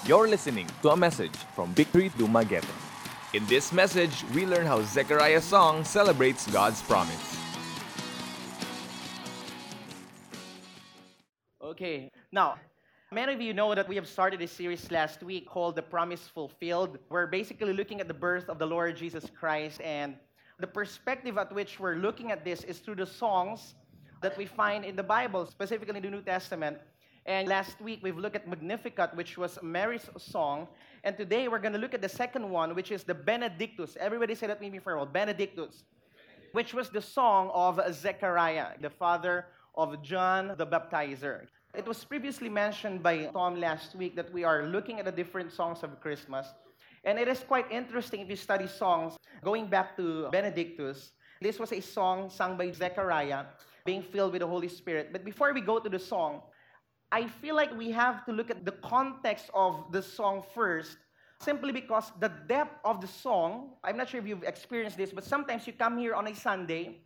You're listening to a message from Victory Dumaguete. In this message, we learn how Zechariah's song celebrates God's promise. Okay, now, many of you know that we have started a series last week called The Promise Fulfilled. We're basically looking at the birth of the Lord Jesus Christ, and the perspective at which we're looking at this is through the songs that we find in the Bible, specifically in the New Testament. And last week, we've looked at Magnificat, which was Mary's song. And today, we're going to look at the second one, which is the Benedictus. Everybody say that with me for a while. Benedictus, which was the song of Zechariah, the father of John the Baptizer. It was previously mentioned by Tom last week that we are looking at the different songs of Christmas. And it is quite interesting if you study songs. Going back to Benedictus, this was a song sung by Zechariah, being filled with the Holy Spirit. But before we go to the song, I feel like we have to look at the context of the song first, simply because the depth of the song, I'm not sure if you've experienced this, but sometimes you come here on a Sunday,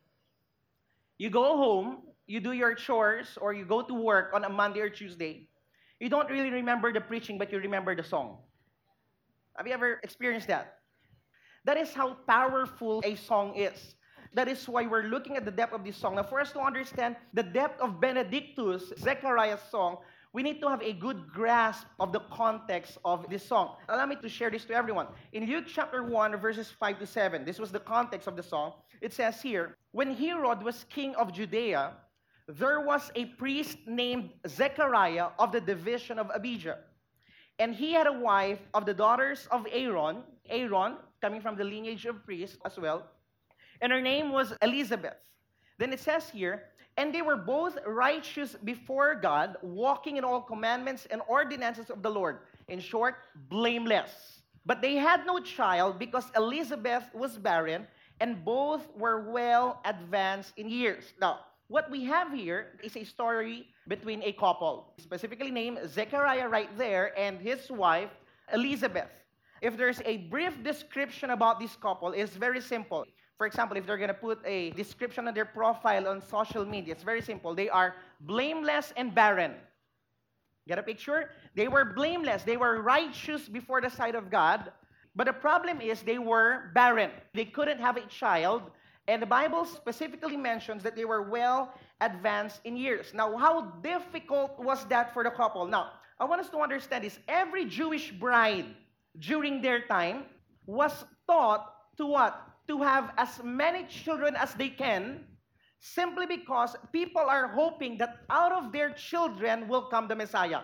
you go home, you do your chores, or you go to work on a Monday or Tuesday, you don't really remember the preaching, but you remember the song. Have you ever experienced that? That is how powerful a song is. That is why we're looking at the depth of this song. Now, for us to understand the depth of Benedictus, Zechariah's song, we need to have a good grasp of the context of this song. Allow me to share this to everyone. In Luke chapter 1, verses 5 to 7, this was the context of the song. It says here, when Herod was king of Judea, there was a priest named Zechariah of the division of Abijah. And he had a wife of the daughters of Aaron, coming from the lineage of priests as well, and her name was Elizabeth. Then it says here, and they were both righteous before God, walking in all commandments and ordinances of the Lord. In short, blameless. But they had no child because Elizabeth was barren, and both were well advanced in years. Now, what we have here is a story between a couple, specifically named Zechariah right there, and his wife, Elizabeth. If there's a brief description about this couple, it's very simple. For example, if they're going to put a description of their profile on social media, it's very simple. They are blameless and barren. Get a picture? They were blameless. They were righteous before the sight of God. But the problem is they were barren. They couldn't have a child. And the Bible specifically mentions that they were well advanced in years. Now, how difficult was that for the couple? Now, I want us to understand this. Every Jewish bride during their time was taught to what? To have as many children as they can, simply because people are hoping that out of their children will come the Messiah.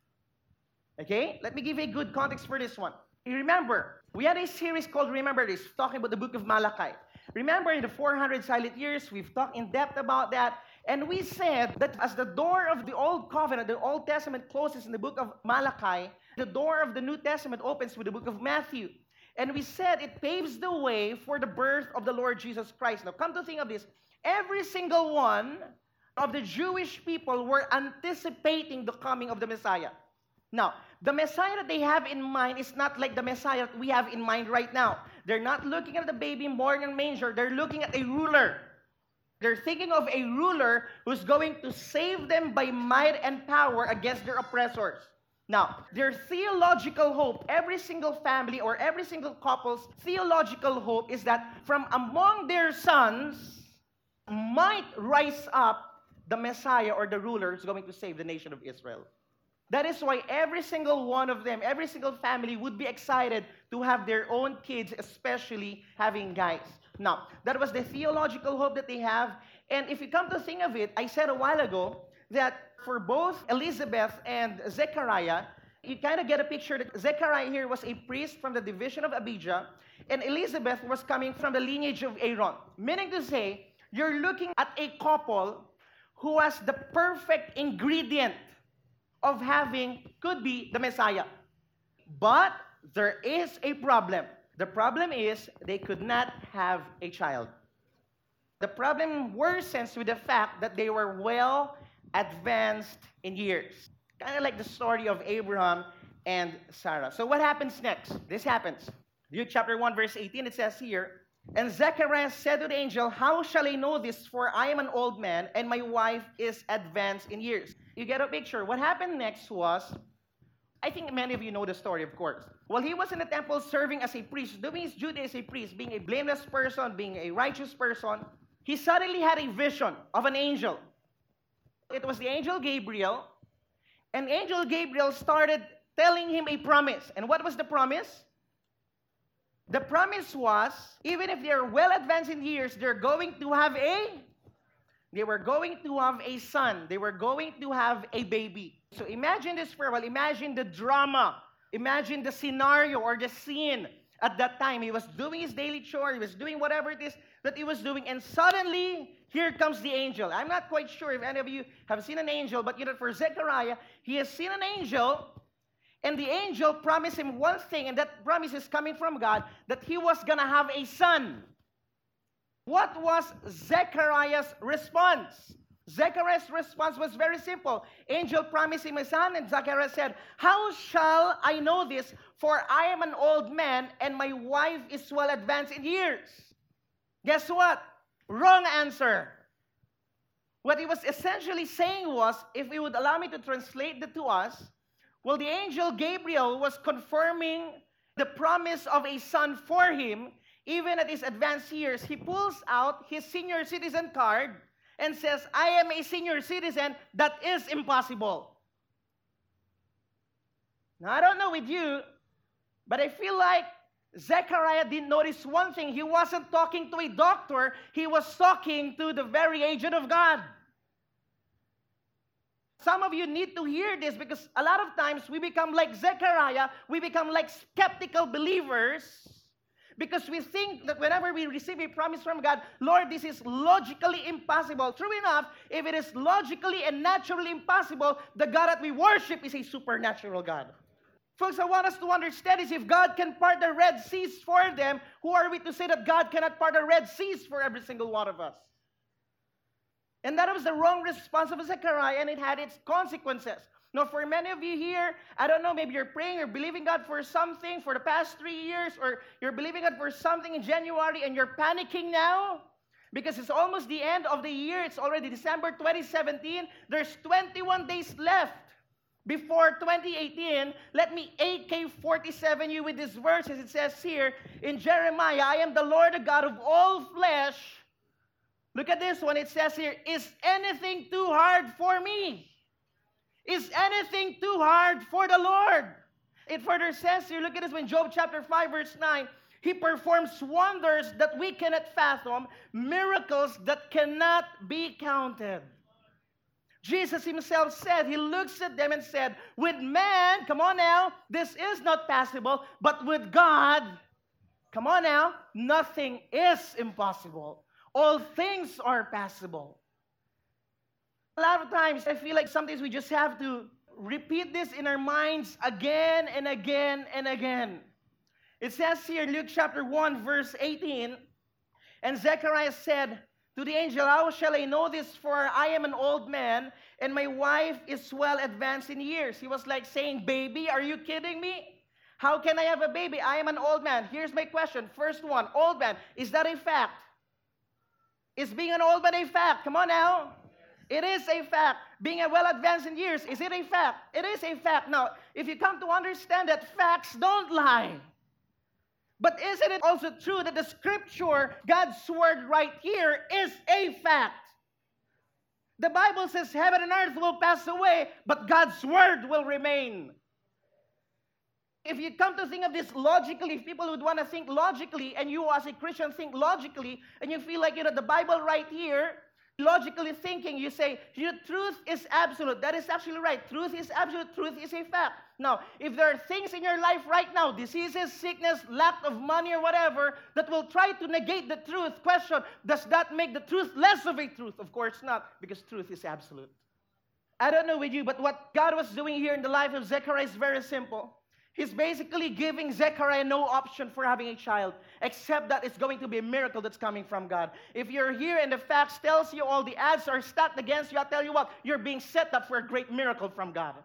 Okay? Let me give you a good context for this one. You remember, we had a series called Remember This, talking about the book of Malachi. Remember, in the 400 silent years, we've talked in depth about that. And we said that as the door of the Old Covenant, the Old Testament closes in the book of Malachi, the door of the New Testament opens with the book of Matthew. And we said it paves the way for the birth of the Lord Jesus Christ. Now, come to think of this, every single one of the Jewish people were anticipating the coming of the Messiah. Now, the Messiah that they have in mind is not like the Messiah that we have in mind right now. They're not looking at the baby born in a manger. They're looking at a ruler. They're thinking of a ruler who's going to save them by might and power against their oppressors. Now, their theological hope, every single family or every single couple's theological hope is that from among their sons might rise up the Messiah or the ruler who's going to save the nation of Israel. That is why every single one of them, every single family would be excited to have their own kids, especially having guys. Now, that was the theological hope that they have. And if you come to think of it, I said a while ago that for both Elizabeth and Zechariah, you kind of get a picture that Zechariah here was a priest from the division of Abijah, and Elizabeth was coming from the lineage of Aaron. Meaning to say, you're looking at a couple who has the perfect ingredient of having, could be the Messiah. But there is a problem. The problem is they could not have a child. The problem worsens with the fact that they were well advanced in years. Kind of like the story of Abraham and Sarah. So what happens next? This happens. Luke chapter 1, verse 18, it says here, and Zechariah said to the angel, how shall I know this? For I am an old man, and my wife is advanced in years. You get a picture. What happened next was, I think many of you know the story, of course. While he was in the temple serving as a priest, doing his duty as a priest, being a blameless person, being a righteous person, he suddenly had a vision of an angel. It was the angel Gabriel, and angel Gabriel started telling him a promise. And what was the promise? The promise was, even if they're well advanced in years, they were going to have a son. They were going to have a baby. So imagine this for a while. Imagine the drama. Imagine the scenario or the scene at that time. He was doing his daily chore. He was doing whatever it is that he was doing. And suddenly, here comes the angel. I'm not quite sure if any of you have seen an angel, but for Zechariah, he has seen an angel. And the angel promised him one thing, and that promise is coming from God, that he was going to have a son. What was Zechariah's response? Zechariah's response was very simple. Angel promised him a son, and Zechariah said, "How shall I know this? For I am an old man, and my wife is well advanced in years." Guess what? Wrong answer. What he was essentially saying was, if you would allow me to translate that to us, well, the angel Gabriel was confirming the promise of a son for him. Even at his advanced years, he pulls out his senior citizen card and says, "I am a senior citizen. That is impossible." Now, I don't know with you, but I feel like Zechariah didn't notice one thing. He wasn't talking to a doctor. He was talking to the very agent of God. Some of you need to hear this because a lot of times we become like Zechariah. We become like skeptical believers because we think that whenever we receive a promise from God, Lord, this is logically impossible. True enough, if it is logically and naturally impossible, the God that we worship is a supernatural God. Folks, I want us to understand is if God can part the Red Seas for them, who are we to say that God cannot part the Red Seas for every single one of us? And that was the wrong response of Zechariah, and it had its consequences. Now, for many of you here, I don't know, maybe you're praying, you're believing God for something for the past 3 years, or you're believing God for something in January, and you're panicking now because it's almost the end of the year. It's already December 2017. There's 21 days left before 2018. Let me AK-47 you with this verse, as it says here in Jeremiah, "I am the Lord, the God of all flesh." Look at this one. It says here, "Is anything too hard for me?" Is anything too hard for the Lord? It further says here, look at this one, Job chapter 5, verse 9. He performs wonders that we cannot fathom, miracles that cannot be counted. Jesus himself said, he looks at them and said, with man, come on now, this is not possible, but with God, come on now, nothing is impossible. All things are possible. A lot of times, I feel like sometimes we just have to repeat this in our minds again and again and again. It says here in Luke chapter 1, verse 18, "And Zechariah said to the angel, how shall I know this? For I am an old man, and my wife is well advanced in years." He was like saying, "Baby, are you kidding me? How can I have a baby? I am an old man." Here's my question. First one, old man. Is that a fact? Is being an old man a fact? Come on now. It is a fact. Being a well advanced in years, is it a fact? It is a fact. Now, if you come to understand that facts don't lie, but isn't it also true that the scripture, God's word right here, is a fact? The Bible says heaven and earth will pass away, but God's word will remain. If you come to think of this logically, if people would want to think logically, and you as a Christian think logically, and you feel like, the Bible right here, logically thinking, you say, truth is absolute. That is actually right. Truth is absolute. Truth is a fact. Now, if there are things in your life right now, diseases, sickness, lack of money, or whatever, that will try to negate the truth, question, does that make the truth less of a truth? Of course not, because truth is absolute. I don't know with you, but what God was doing here in the life of Zechariah is very simple. He's basically giving Zechariah no option for having a child, except that it's going to be a miracle that's coming from God. If you're here and the facts tells you all the odds are stacked against you, I'll tell you what, you're being set up for a great miracle from God.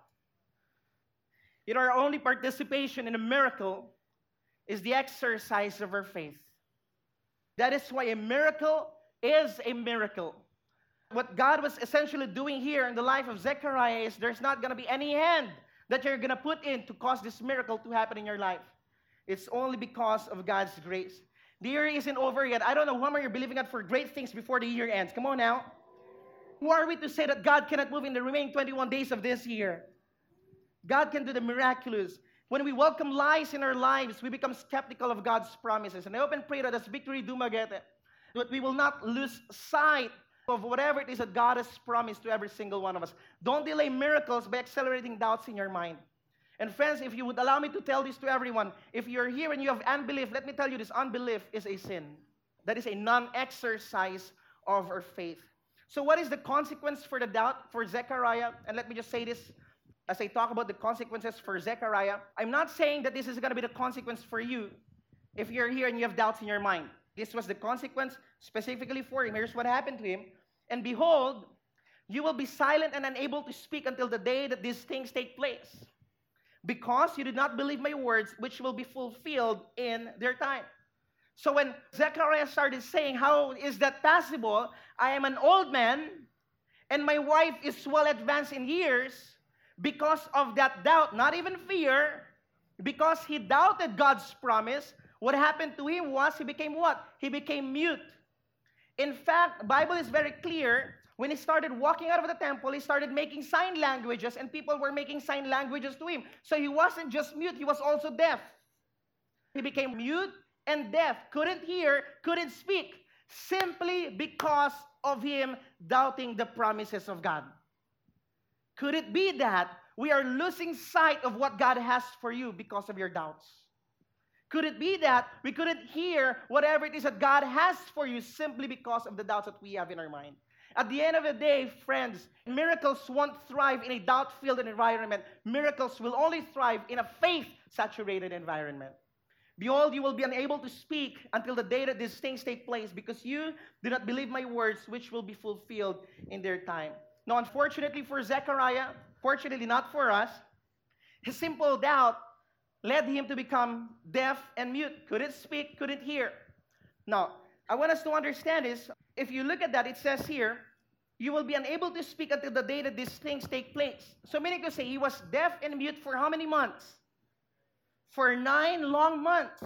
Our only participation in a miracle is the exercise of our faith. That is why a miracle is a miracle. What God was essentially doing here in the life of Zechariah is there's not going to be any hand that you're going to put in to cause this miracle to happen in your life. It's only because of God's grace. The year isn't over yet. I don't know how many you're believing God for great things before the year ends. Come on now. Who are we to say that God cannot move in the remaining 21 days of this year? God can do the miraculous. When we welcome lies in our lives, we become skeptical of God's promises. And I hope and pray that as Victory Dumaguete, that we will not lose sight of whatever it is that God has promised to every single one of us. Don't delay miracles by accelerating doubts in your mind. And friends, if you would allow me to tell this to everyone, if you're here and you have unbelief, let me tell you this, unbelief is a sin. That is a non-exercise of our faith. So what is the consequence for the doubt for Zechariah? And let me just say this as I talk about the consequences for Zechariah. I'm not saying that this is going to be the consequence for you if you're here and you have doubts in your mind. This was the consequence specifically for him. Here's what happened to him. And behold, you will be silent and unable to speak until the day that these things take place, because you did not believe my words, which will be fulfilled in their time. So when Zechariah started saying, how is that possible? I am an old man, and my wife is well advanced in years. Because of that doubt, not even fear, because he doubted God's promise, what happened to him was he became what? He became mute. In fact, the Bible is very clear. When he started walking out of the temple, he started making sign languages, and people were making sign languages to him. So he wasn't just mute, he was also deaf. He became mute and deaf, couldn't hear, couldn't speak, simply because of him doubting the promises of God. Could it be that we are losing sight of what God has for you because of your doubts? Could it be that we couldn't hear whatever it is that God has for you simply because of the doubts that we have in our mind? At the end of the day, friends, miracles won't thrive in a doubt-filled environment. Miracles will only thrive in a faith-saturated environment. Behold, you will be unable to speak until the day that these things take place, because you do not believe my words, which will be fulfilled in their time. Now, unfortunately for Zechariah, fortunately not for us, his simple doubt led him to become deaf and mute. Couldn't speak, couldn't hear. Now, I want us to understand this. If you look at that, it says here, you will be unable to speak until the day that these things take place. So meaning to say, he was deaf and mute for how many months? For 9 long months.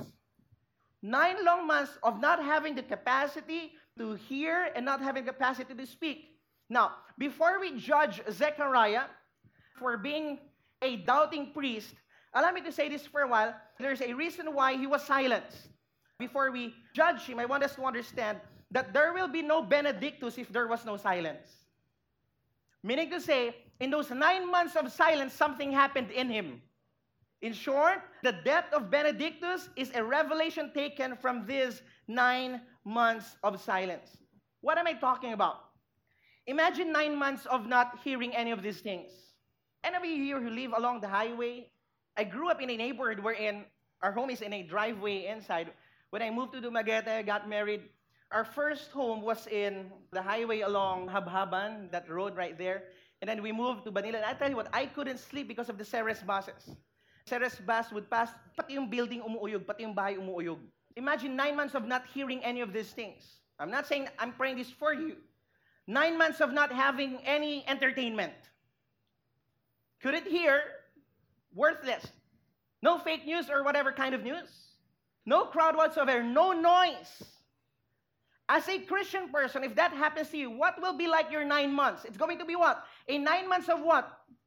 9 long months of not having the capacity to hear and not having capacity to speak. Now, before we judge Zechariah for being a doubting priest, allow me to say this for a while. There's a reason why he was silenced. Before we judge him, I want us to understand that there will be no Benedictus if there was no silence. Meaning to say, in those 9 months of silence, something happened in him. In short, the depth of Benedictus is a revelation taken from these 9 months of silence. What am I talking about? Imagine 9 months of not hearing any of these things. Any of you here who live along the highway, I grew up in a neighborhood wherein our home is in a driveway inside. When I moved to Dumaguete, got married, our first home was in the highway along Habhaban, that road right there. And then we moved to Manila. And I tell you what, I couldn't sleep because of the Ceres buses. Ceres bus would pass, pati yung building umuuyog, pati yung bahay umuuyog. Imagine 9 months of not hearing any of these things. I'm not saying I'm praying this for you. 9 months of not having any entertainment. Couldn't hear, worthless. No fake news or whatever kind of news. No crowd whatsoever, no noise. As a Christian person, if that happens to you, what will be like your 9 months? It's going to be what? A 9 months of what?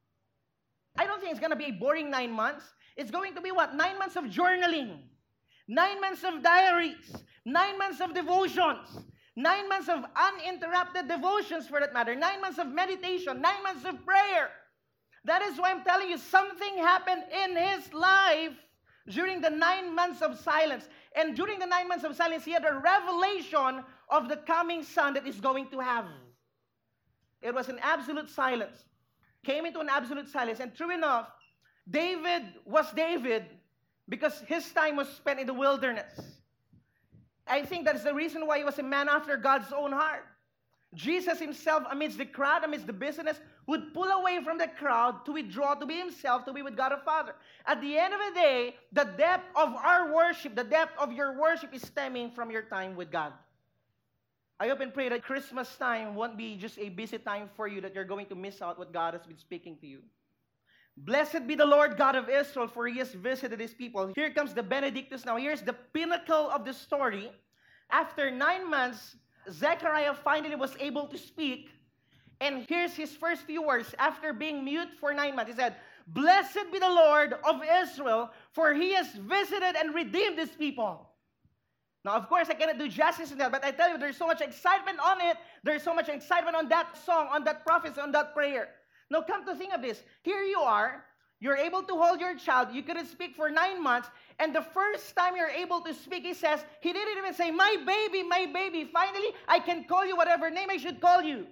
I don't think it's going to be a boring 9 months. It's going to be what? 9 months of journaling. 9 months of diaries. 9 months of devotions. 9 months of uninterrupted devotions, for that matter. 9 months of meditation. 9 months of prayer. That is why I'm telling you, something happened in his life during the 9 months of silence. And during the 9 months of silence, he had a revelation of the coming son that he's going to have. It was an absolute silence. Came into an absolute silence. And true enough, David was David because his time was spent in the wilderness. I think that's the reason why he was a man after God's own heart. Jesus himself, amidst the crowd, amidst the business, would pull away from the crowd to withdraw, to be himself, to be with God the Father. At the end of the day, the depth of our worship, the depth of your worship is stemming from your time with God. I hope and pray that Christmas time won't be just a busy time for you, that you're going to miss out what God has been speaking to you. Blessed be the Lord God of Israel, for he has visited his people. Here comes the Benedictus now. Here's the pinnacle of the story. After 9 months, Zechariah finally was able to speak. And here's his first few words after being mute for 9 months. He said, Blessed be the Lord of Israel, for he has visited and redeemed his people. Now, of course, I cannot do justice in that, but I tell you, there's so much excitement on it. There's so much excitement on that song, on that prophecy, on that prayer. Now, come to think of this. Here you are. You're able to hold your child. You couldn't speak for 9 months. And the first time you're able to speak, he says, he didn't even say, my baby. Finally, I can call you whatever name I should call you.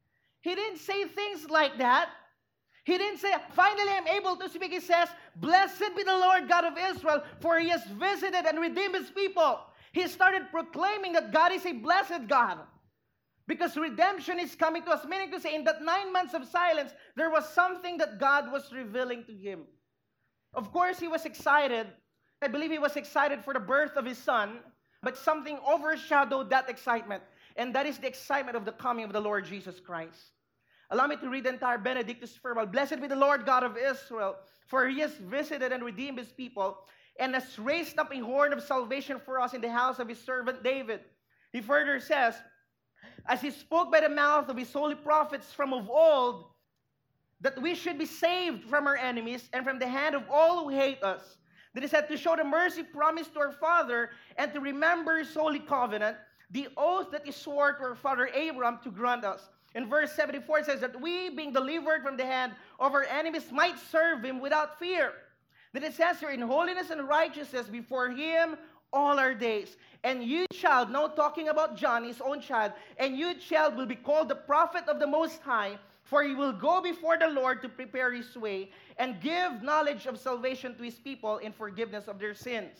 He didn't say things like that. He didn't say, finally, I'm able to speak. He says, Blessed be the Lord God of Israel, for he has visited and redeemed his people. He started proclaiming that God is a blessed God. Because redemption is coming to us. Meaning to say, in that 9 months of silence, there was something that God was revealing to him. Of course, he was excited. I believe he was excited for the birth of his son. But something overshadowed that excitement. And that is the excitement of the coming of the Lord Jesus Christ. Allow me to read the entire Benedictus Verbal. Blessed be the Lord God of Israel, for he has visited and redeemed his people, and has raised up a horn of salvation for us in the house of his servant David. He further says, as he spoke by the mouth of his holy prophets from of old, that we should be saved from our enemies and from the hand of all who hate us. That is said to show the mercy promised to our father and to remember his holy covenant, the oath that he swore to our father Abraham to grant us. In verse 74 it says that we, being delivered from the hand of our enemies, might serve him without fear. That it says here, in holiness and righteousness before him all our days. And you, child, now talking about John, his own child, and you, child, will be called the prophet of the Most High, for he will go before the Lord to prepare his way and give knowledge of salvation to his people in forgiveness of their sins.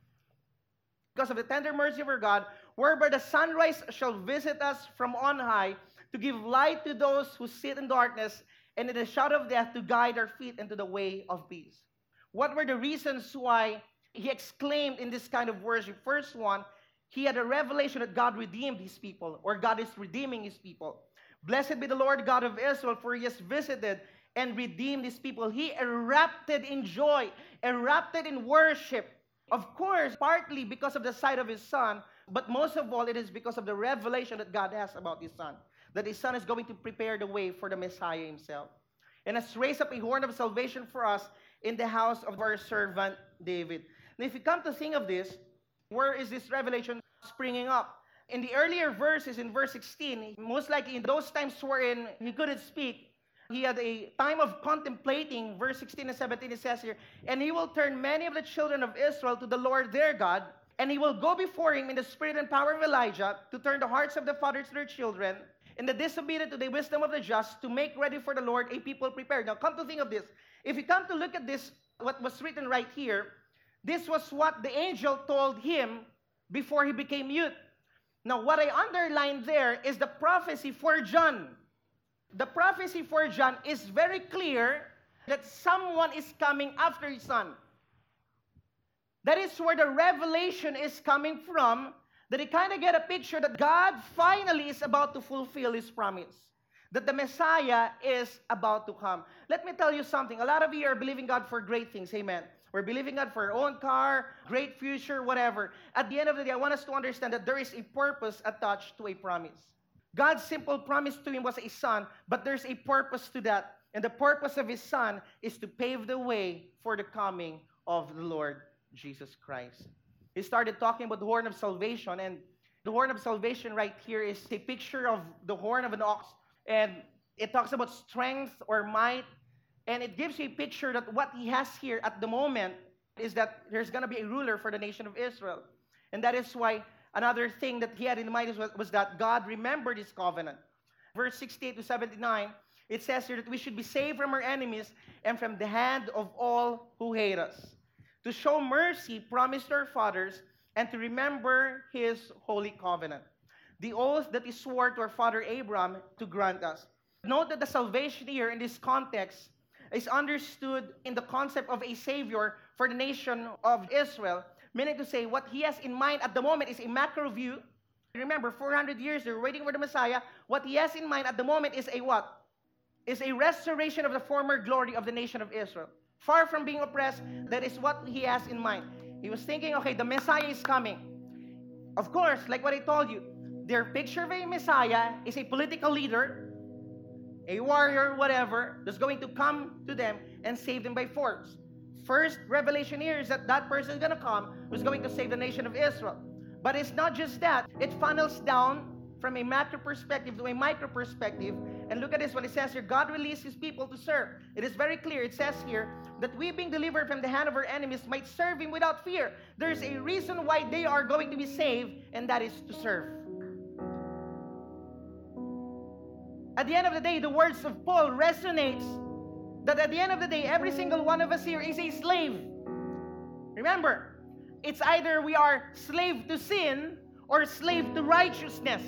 Because of the tender mercy of our God, whereby the sunrise shall visit us from on high, to give light to those who sit in darkness, and in the shadow of death to guide our feet into the way of peace. What were the reasons why he exclaimed in this kind of worship? First one, he had a revelation that God redeemed his people, or God is redeeming his people. Blessed be the Lord God of Israel, for he has visited and redeemed his people. He erupted in joy, erupted in worship. Of course, partly because of the sight of his son, but most of all, it is because of the revelation that God has about his son. That his son is going to prepare the way for the Messiah himself. And has raised up a horn of salvation for us in the house of our servant David. Now, if you come to think of this, where is this revelation springing up? In the earlier verses, in verse 16, most likely in those times wherein he couldn't speak, he had a time of contemplating. Verse 16 and 17, it says here, and he will turn many of the children of Israel to the Lord their God, and he will go before him in the spirit and power of Elijah to turn the hearts of the fathers to their children, and the disobedient to the wisdom of the just, to make ready for the Lord a people prepared. Now, come to think of this. If you come to look at this, what was written right here, this was what the angel told him before he became mute. Now, what I underlined there is the prophecy for John. The prophecy for John is very clear that someone is coming after his son. That is where the revelation is coming from, that he kind of get a picture that God finally is about to fulfill his promise, that the Messiah is about to come. Let me tell you something. A lot of you are believing God for great things. Amen. We're believing God for our own car, great future, whatever. At the end of the day, I want us to understand that there is a purpose attached to a promise. God's simple promise to him was a son, but there's a purpose to that. And the purpose of his son is to pave the way for the coming of the Lord Jesus Christ. He started talking about the horn of salvation, and the horn of salvation right here is a picture of the horn of an ox, and it talks about strength or might, and it gives you a picture that what he has here at the moment is that there's going to be a ruler for the nation of Israel. And that is why another thing that he had in mind was that God remembered his covenant. Verse 68 to 79, it says here that we should be saved from our enemies and from the hand of all who hate us, to show mercy promised to our fathers, and to remember his holy covenant, the oath that he swore to our father Abraham to grant us. Note that the salvation here in this context is understood in the concept of a savior for the nation of Israel, meaning to say what he has in mind at the moment is a macro view. Remember, 400 years they're waiting for the Messiah. What he has in mind at the moment is a what? is a restoration of the former glory of the nation of Israel. Far from being oppressed, that is what he has in mind. He was thinking, okay, the Messiah is coming. Of course, like what I told you, their picture of a Messiah is a political leader, a warrior, whatever, that's going to come to them and save them by force. First revelation here is that that person is going to come who's going to save the nation of Israel. But it's not just that. It funnels down from a macro perspective to a micro perspective. And look at this, what it says here. God released his people to serve. It is very clear. It says here that we, being delivered from the hand of our enemies, might serve him without fear. There's a reason why they are going to be saved, and that is to serve. At the end of the day, the words of Paul resonates that at the end of the day, every single one of us here is a slave. Remember, it's either we are slave to sin or slave to righteousness.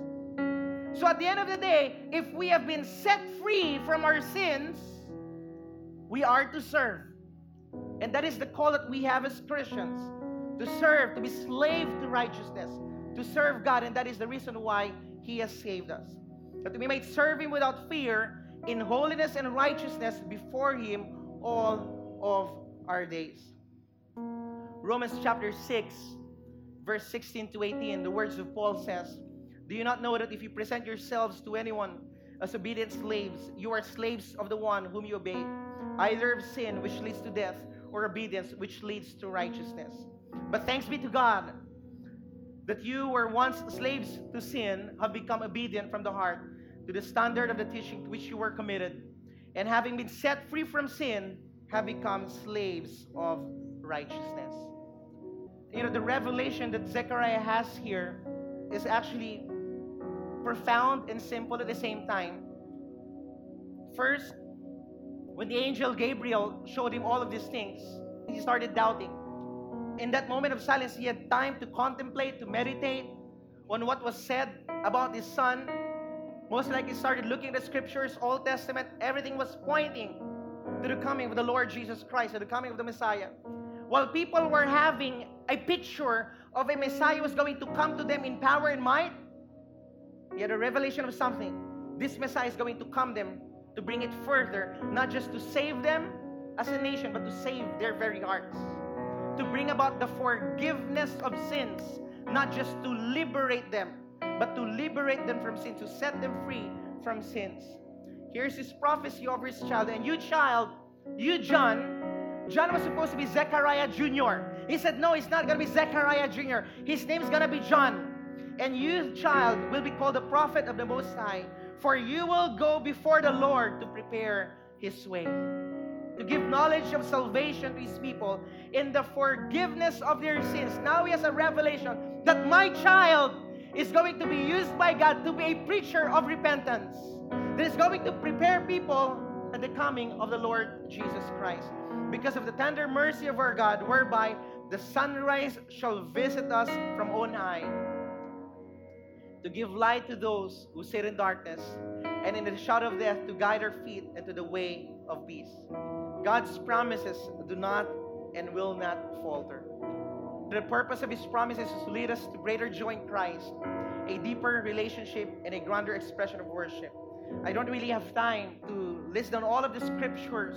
So at the end of the day, if we have been set free from our sins, we are to serve. And that is the call that we have as Christians, to serve, to be slave to righteousness, to serve God. And that is the reason why he has saved us. That we might serve him without fear, in holiness and righteousness before him all of our days. Romans chapter 6, verse 16 to 18, the words of Paul says, do you not know that if you present yourselves to anyone as obedient slaves, you are slaves of the one whom you obey, either of sin, which leads to death, or obedience, which leads to righteousness? But thanks be to God that you were once slaves to sin, have become obedient from the heart to the standard of the teaching to which you were committed, and having been set free from sin, have become slaves of righteousness. You know, the revelation that Zechariah has here is actually profound and simple at the same time. First, when the angel Gabriel showed him all of these things, he started doubting. In that moment of silence, he had time to contemplate, to meditate on what was said about his son. Most likely he started looking at the scriptures, Old Testament, everything was pointing to the coming of the Lord Jesus Christ, to the coming of the Messiah. While people were having a picture of a Messiah who was going to come to them in power and might, he had a revelation of something. This Messiah is going to come them to bring it further, not just to save them as a nation, but to save their very hearts. To bring about the forgiveness of sins, not just to liberate them, but to liberate them from sin, to set them free from sins. Here's his prophecy over his child. And you child, you John was supposed to be Zechariah Jr. He said, no, it's not going to be Zechariah Jr. His name is going to be John. And you child will be called the prophet of the Most High, for you will go before the Lord to prepare his way, to give knowledge of salvation to his people in the forgiveness of their sins. Now he has a revelation that my child is going to be used by God to be a preacher of repentance, that is going to prepare people at the coming of the Lord Jesus Christ, because of the tender mercy of our God, whereby the sunrise shall visit us from on high, to give light to those who sit in darkness, and in the shadow of death to guide our feet into the way of peace. God's promises do not and will not falter. The purpose of his promises is to lead us to greater joy in Christ, a deeper relationship, and a grander expression of worship. I don't really have time to list down all of the scriptures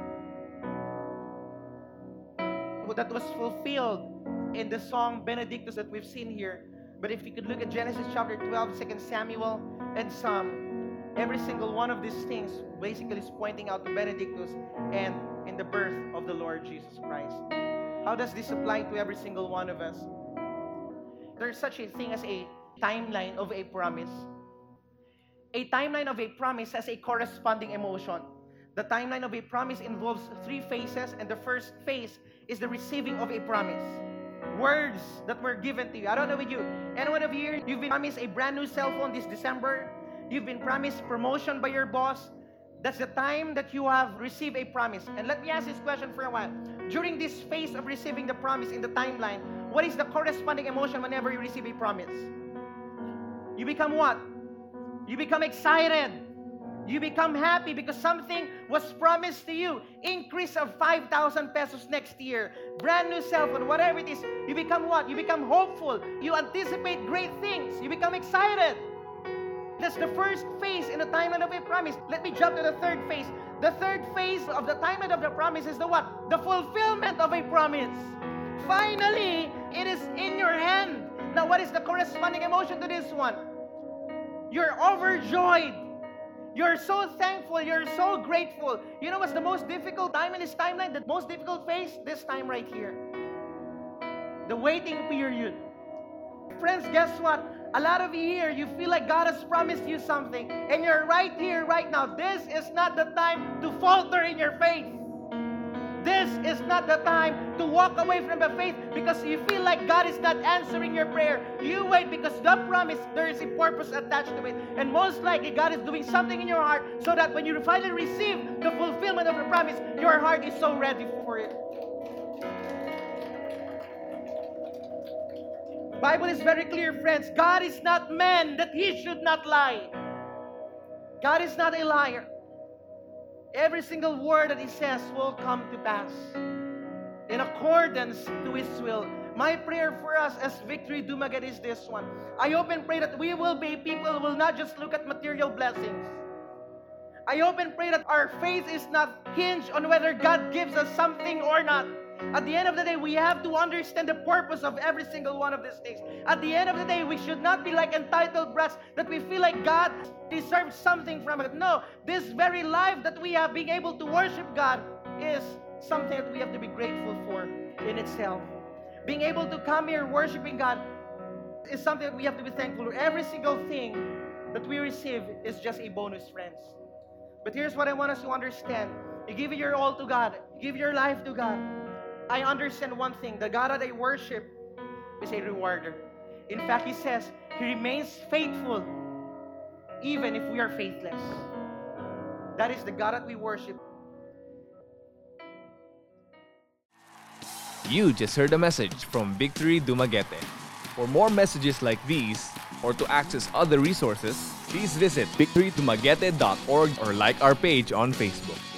that was fulfilled in the song Benedictus that we've seen here. But if you could look at Genesis chapter 12, 2 Samuel, and Psalm, every single one of these things basically is pointing out to Benedictus and in the birth of the Lord Jesus Christ. How does this apply to every single one of us? There's such a thing as a timeline of a promise. A timeline of a promise has a corresponding emotion. The timeline of a promise involves 3 phases, and the first phase is the receiving of a promise. Words that were given to you. I don't know with you. Any one of you, you've been promised a brand new cell phone this December. You've been promised promotion by your boss. That's the time that you have received a promise. And let me ask this question for a while. During this phase of receiving the promise in the timeline, what is the corresponding emotion whenever you receive a promise? You become what? You become excited. You become happy because something was promised to you. Increase of 5,000 pesos next year. Brand new cell phone, whatever it is. You become what? You become hopeful. You anticipate great things. You become excited. That's the first phase in the timeline of a promise. Let me jump to the third phase. The third phase of the timeline of the promise is the what? The fulfillment of a promise. Finally, it is in your hand. Now, what is the corresponding emotion to this one? You're overjoyed. You're so thankful. You're so grateful. You know what's the most difficult time in this timeline? The most difficult phase? This time right here. The waiting period. Friends, guess what? A lot of you here, you feel like God has promised you something, and you're right here, right now. This is not the time to falter in your faith. This is not the time to walk away from the faith because you feel like God is not answering your prayer. You wait because the promise, there is a purpose attached to it. And most likely, God is doing something in your heart so that when you finally receive the fulfillment of the promise, your heart is so ready for it. Bible is very clear, friends. God is not man that he should not lie. God is not a liar. Every single word that he says will come to pass in accordance to his will. My prayer for us as Victory Dumaguete is this one. I hope and pray that we will be people who will not just look at material blessings. I hope and pray that our faith is not hinged on whether God gives us something or not. At the end of the day, we have to understand the purpose of every single one of these things. At the end of the day, we should not be like entitled brats that we feel like God deserves something from it. No, this very life that we have, being able to worship God, is something that we have to be grateful for in itself. Being able to come here worshiping God is something that we have to be thankful for. Every single thing that we receive is just a bonus, friends. But here's what I want us to understand. You give your all to God. You give your life to God. I understand one thing. The God that I worship is a rewarder. In fact, he says, he remains faithful even if we are faithless. That is the God that we worship. You just heard a message from Victory Dumaguete. For more messages like these, or to access other resources, please visit victorydumaguete.org or like our page on Facebook.